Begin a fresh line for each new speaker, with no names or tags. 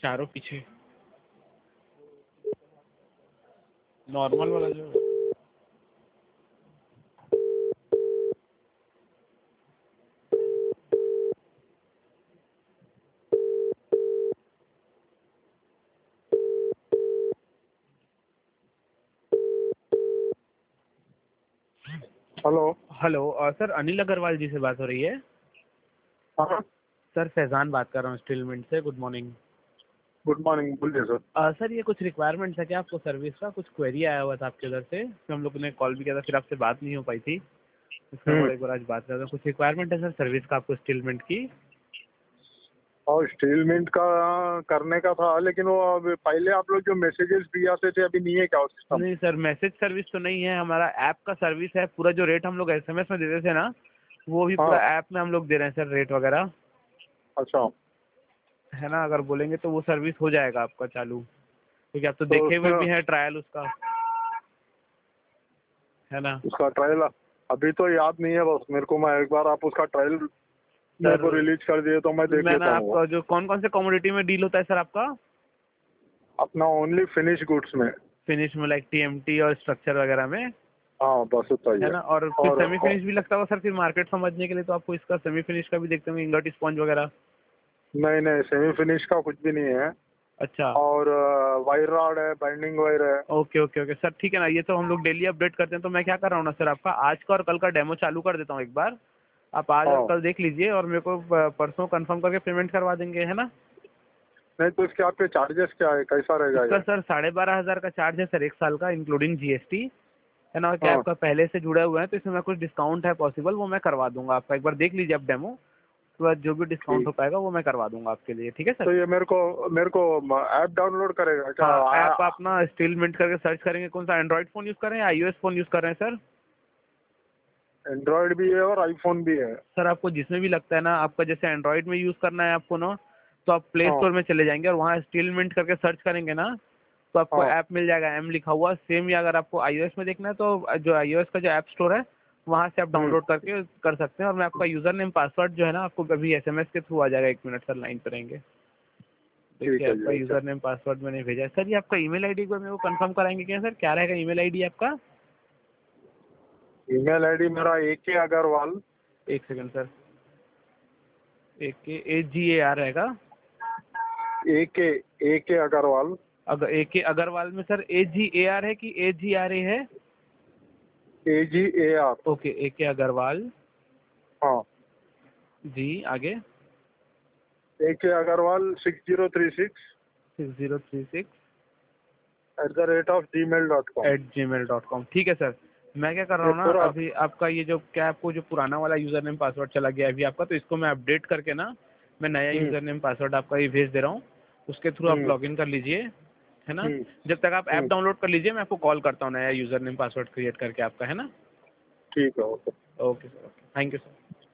चारों पीछे नॉर्मल वाला जो है।
Hello.
Hello sir, Anil Agrawal ji से बात हो रही है?
हाँ,
सर फैज़ान बात कर रहा हूँ स्टीलमेंट से। Good morning.
गुड मॉर्निंग, बोलिए सर।
सर ये कुछ रिक्वायरमेंट्स है क्या आपको सर्विस का? कुछ क्वेरी आया हुआ था आपके उधर से, फिर हम लोग ने कॉल भी किया था, फिर आपसे बात नहीं हो पाई थी। इसका
हम्म।
बोला एक बार आज बात करते हैं। कुछ रिक्वायरमेंट है सर सर्विस का आपको स्टीलमेंट की?
और स्टील मिंट का करने का था, लेकिन वो अब पहले आप लोग जो मैसेजेस भी आते थे अभी नहीं है क्या वो सिस्टम?
नहीं सर, मैसेज सर्विस तो नहीं है, हमारा ऐप का सर्विस है। पूरा जो रेट हम लोग एसएमएस में देते थे ना, वो भी पूरा
हाँ।
ऐप में हम लोग दे रहे हैं सर, रेट वगैरह
अच्छा।
है ना। अगर बोलेंगे तो वो सर्विस हो जाएगा आपका चालू, क्योंकि आप तो
तो
देखे हुए
उसमें
भी हैं ट्रायल उसका, है ना।
उसका ट्रायल अभी तो याद नहीं है बस मेरे को। मैं एक बार आप उसका ट्रायल मेरे
सर
को रिलीज कर दिए तो मैं देख
मैं ना
लेता हूँ वो।
आपका जो कौन कौन से कमोडिटी में डील होता है सर आपका?
अपना ओनली फिनिश गुड्स में।
फिनिश में लाइक टीएमटी और स्ट्रक्चर वगैरह में,
हाँ, बस उतना ही
है
है।
ना। और फिर सेमी
और
फिनिश भी लगता होगा सर, फिर मार्केट समझने के लिए तो आपको इसका सेमी फिनिश का भी देखते होंगे, इंगट स्पॉन्ज वगैरह।
नहीं नहीं, सेमी फिनिश का कुछ भी नहीं है।
अच्छा।
और वायर रॉड है, बाइंडिंग वायर है।
ओके ओके ओके सर, ठीक है ना। ये तो हम लोग डेली अपडेट करते हैं। तो मैं क्या कर रहा हूँ ना सर, आपका आज का और कल का डेमो चालू कर देता हूँ एक बार। आप आज और
हाँ।
कल देख लीजिए और मेरे को परसों कंफर्म करके पेमेंट करवा देंगे, है ना।
नहीं तो इसके आपके चार्जेस क्या है, कैसा रहेगा
इसका
ये?
सर 12,500 का चार्ज है सर, एक साल का इंक्लूडिंग जीएसटी, है ना। और क्या
हाँ।
आपका पहले से जुड़े हुए हैं तो इसमें मैं कुछ डिस्काउंट है पॉसिबल, वो मैं करवा दूंगा आपका। एक बार देख लीजिए आप डेमो, उसके बाद जो भी डिस्काउंट हो
ठीक।
पाएगा वो मैं करवा दूंगा आपके लिए, ठीक है सर।
तो ये मेरे को ऐप डाउनलोड करेगा क्या?
हाँ, ऐप अपना स्टीलमेंट करके सर्च करेंगे। कौन सा एंड्रॉइड फ़ोन यूज़ कर रहे हैं या आईओएस फ़ोन यूज़ कर रहे हैं सर?
एंड्रॉयड भी है और आईफोन भी है।
सर आपको जिसमें भी लगता है ना, आपका जैसे एंड्रॉइड में यूज़ करना है आपको ना, तो आप प्ले
हाँ।
स्टोर में चले जाएंगे और वहाँ स्टीलमेंट करके सर्च करेंगे ना, तो आपको
हाँ।
ऐप मिल जाएगा, एम लिखा हुआ सेम। या अगर आपको आईओएस में देखना है तो जो आईओएस का जो ऐप स्टोर है, वहाँ से आप
हम्म।
डाउनलोड करके कर सकते हैं। और मैं आपका यूज़र नेम पासवर्ड जो है ना, आपको अभी एसएमएस के थ्रू आ जाएगा। 1 मिनट सर, लाइन पर रहेंगे। देखिए
ठीक है जी,
आपका
अच्छा।
यूज़र नेम पासवर्ड मैंने भेजा है सर। ये आपका ईमेल आईडी को मेरे को कंफर्म कराएंगे क्या सर? क्या रहेगा ईमेल आईडी आपका?
ईमेल आईडी मेरा AK अग्रवाल।
एक सेकंड सर, AGAR रहेगा।
AK अग्रवाल।
अगर अग्रवाल में सर AGAR है कि AGRA है?
AGAR।
Okay, AK Agrawal.
हाँ।
जी आगे।
AK Agarwal 6036
6036
@gmail.com।
@gmail.com। ठीक है सर। मैं क्या कर रहा
ये
हूँ ना,
पूरा।
अभी आपका ये जो क्या आपको जो पुराना वाला यूज़र नेम पासवर्ड चला गया है अभी आपका, तो इसको मैं अपडेट करके ना, मैं नया
हम्म।
यूज़र नेम पासवर्ड आपका ये भेज दे रहा हूँ। उसके थ्रू आप
हम्म।
लॉगिन कर लीजिए, है ना।
हम्म।
जब तक आप ऐप
हम्म।
डाउनलोड कर लीजिए, मैं आपको कॉल करता हूँ नया यूज़र नेम पासवर्ड क्रिएट करके आपका, है ना।
ठीक है, okay.
Okay sir, okay, thank you sir.